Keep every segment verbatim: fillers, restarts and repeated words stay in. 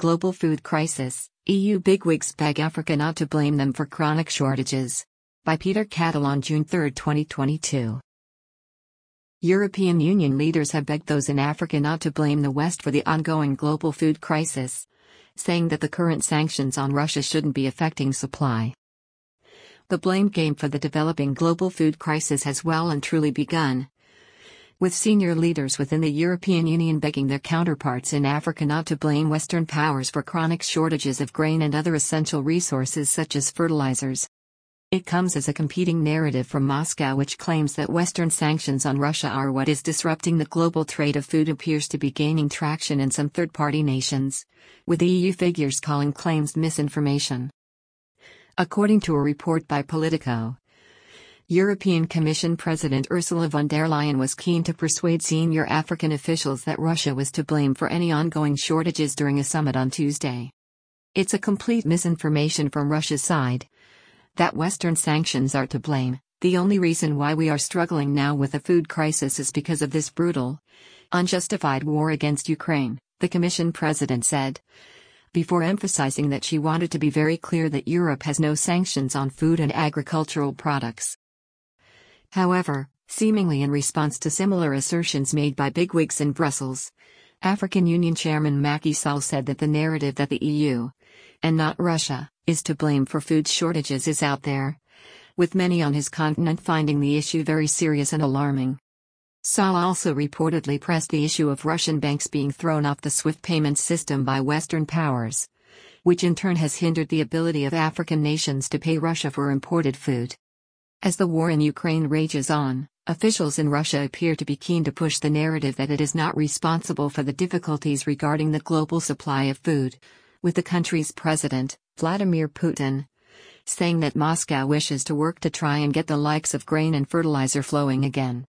global food crisis, E U bigwigs beg Africa not to blame them for chronic shortages. By Peter Cattle on June third, twenty twenty-two. European Union leaders have begged those in Africa not to blame the West for the ongoing global food crisis, saying that the current sanctions on Russia shouldn't be affecting supply. The blame game for the developing global food crisis has well and truly begun, with senior leaders within the European Union begging their counterparts in Africa not to blame Western powers for chronic shortages of grain and other essential resources such as fertilizers. It comes as a competing narrative from Moscow, which claims that Western sanctions on Russia are what is disrupting the global trade of food, appears to be gaining traction in some third-party nations, with E U figures calling claims misinformation. According to a report by Politico, European Commission President Ursula von der Leyen was keen to persuade senior African officials that Russia was to blame for any ongoing shortages during a summit on Tuesday. It's a complete misinformation from Russia's side that Western sanctions are to blame. The only reason why we are struggling now with a food crisis is because of this brutal, unjustified war against Ukraine, the Commission President said, before emphasizing that she wanted to be very clear that Europe has no sanctions on food and agricultural products. However, seemingly in response to similar assertions made by bigwigs in Brussels, African Union Chairman Macky Sall said that the narrative that the E U, and not Russia, is to blame for food shortages is out there, with many on his continent finding the issue very serious and alarming. Sall also reportedly pressed the issue of Russian banks being thrown off the SWIFT payment system by Western powers, which in turn has hindered the ability of African nations to pay Russia for imported food. As the war in Ukraine rages on, officials in Russia appear to be keen to push the narrative that it is not responsible for the difficulties regarding the global supply of food, with the country's president, Vladimir Putin, saying that Moscow wishes to work to try and get the likes of grain and fertilizer flowing again.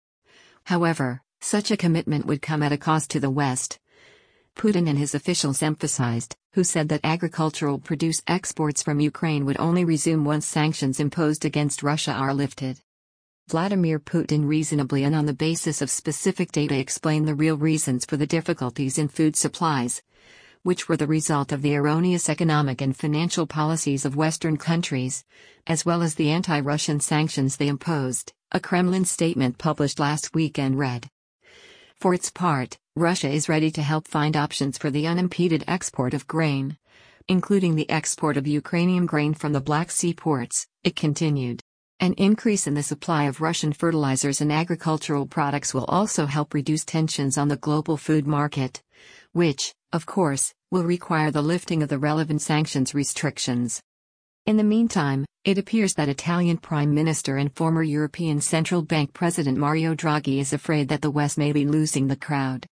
However, such a commitment would come at a cost to the West, Putin and his officials emphasized, who said that agricultural produce exports from Ukraine would only resume once sanctions imposed against Russia are lifted. Vladimir Putin reasonably and on the basis of specific data explained the real reasons for the difficulties in food supplies, which were the result of the erroneous economic and financial policies of Western countries, as well as the anti-Russian sanctions they imposed, a Kremlin statement published last weekend read. For its part, Russia is ready to help find options for the unimpeded export of grain, including the export of Ukrainian grain from the Black Sea ports, it continued. An increase in the supply of Russian fertilizers and agricultural products will also help reduce tensions on the global food market, which, of course, will require the lifting of the relevant sanctions restrictions. In the meantime, it appears that Italian Prime Minister and former European Central Bank President Mario Draghi is afraid that the West may be losing the crowd.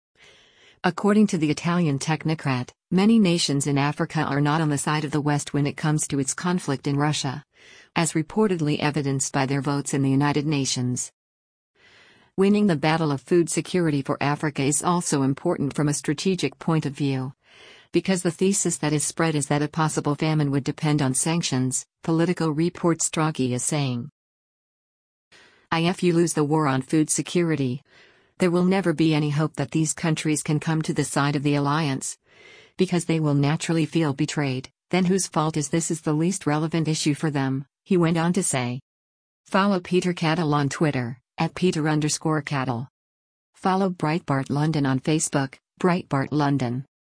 According to the Italian technocrat, many nations in Africa are not on the side of the West when it comes to its conflict in Russia, as reportedly evidenced by their votes in the United Nations. Winning the battle of food security for Africa is also important from a strategic point of view, because the thesis that is spread is that a possible famine would depend on sanctions, Politico reports Draghi is saying. If you lose the war on food security, there will never be any hope that these countries can come to the side of the alliance, because they will naturally feel betrayed. Then whose fault is this is the least relevant issue for them, he went on to say. Follow Peter Cattle on Twitter, at Peter underscore Cattle. Follow Breitbart London on Facebook, Breitbart London.